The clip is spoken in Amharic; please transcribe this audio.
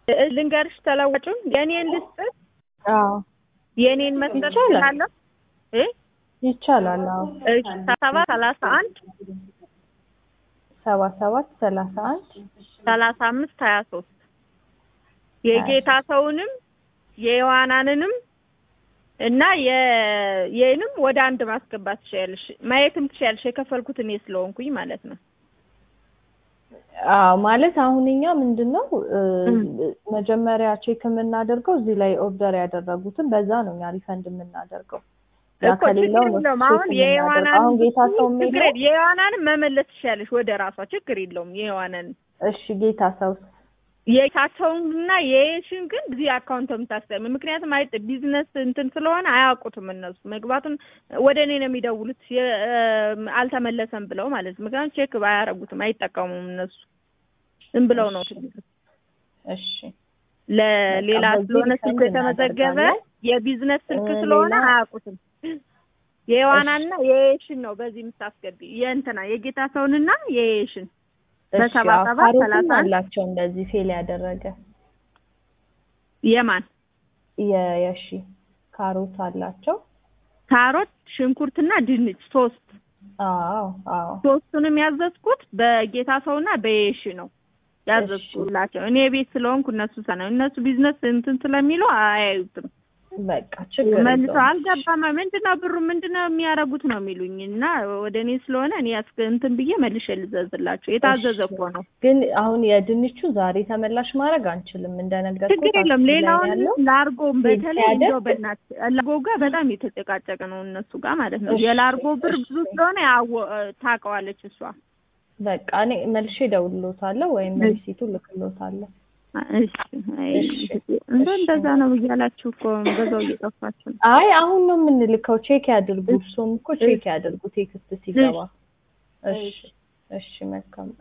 ልንገርሽ ተለዋጩን የኔን ልስጥ አዎ የኔን መስጠት እችላለሁ ይቻላል አዎ እሺ 7731 7731 3523 የጌታ ሰውንም የዮሐናንንም እና የኔንም ወደ አንድ ማስገባት ትችያለሽ ማየትም ትችያለሽ የከፈልኩት እኔ ስለሆንኩኝ ማለት ነው አዎ ማለት አሁንኛ ምንድነው መጀመሪያ ቼክ የምናደርገው እዚህ ላይ ኦርደር ያደረጉትን በዛ ነው ኛ ሪፈንድ የምናደርገው ያከሌለው ነው አሁን የዮሐናን አሁን ጌታ ሰው ምን የዮሐናን መመለስ ትችያለሽ ወደ ራሷ ችግር የለውም የዮሐናን እሺ ጌታ ሰው የካቸውና የሽን ግን እዚህ አካውንት የምታስቀም ምክንያቱም ቢዝነስ እንትን ስለሆነ አያውቁትም እነሱ መግባቱን ወደኔ ነው የሚደውሉት አልተመለሰም ብለው ማለት ምክንያቱም ቼክ ባያረጉትም አይጠቀሙም እነሱ ዝም ብለው ነው እሺ ለሌላ ስለሆነ ስልክ የተመዘገበ የቢዝነስ ስልክ ስለሆነ አያውቁትም የዮሐናንና የሽን ነው በዚህ የምታስገቢ የእንትና የጌታ ሰውንና የሽን በ77 አላቸው እንደዚህ ፌል ያደረገ የማን የሺ ካሮት አላቸው ካሮት ሽንኩርትና ድንች 3 አዎ ሶስቱንም ያዘዝኩት በጌታ ሰውና በየሺ ነው ያዘዝኩላቸው እኔ ቤት ስለሆንኩ እነሱ ቢዝነስ እንትን ስለሚሉ አያዩትም በቃ ችግር መልሶ አልገባም ምንድነው ብሩ ምንድነው የሚያረጉት ነው የሚሉኝና ወደኔ ስለሆነ እኔ እንትን ብዬ መልሼ ልዘዝላቸው የታዘዘ እኮ ነው ግን አሁን የድንቹ ዛሬ ተመላሽ ማድረግ አንችልም እንደነገርኩት ችግር የለም ሌላውን ላርጎም በተለይ እንደው በእናት ላርጎ ጋር በጣም የተጨቃጨቀ ነው እነሱ ጋር ማለት ነው የላርጎ ብር ብዙ ስለሆነ ታውቀዋለች እሷ በቃ እኔ መልሼ ደውልሎታለሁ ወይም ሪሲቱ ልክሎታለሁ እሺ እንደዛ ነው ይያላችሁ እኮ በዛው እየጠፋችሁ አይ አሁን ነው የምንልከው ቼክ ያድርጉ እሱም እኮ ቼክ ያድርጉ ቴክስት ሲገባ እሺ መልካም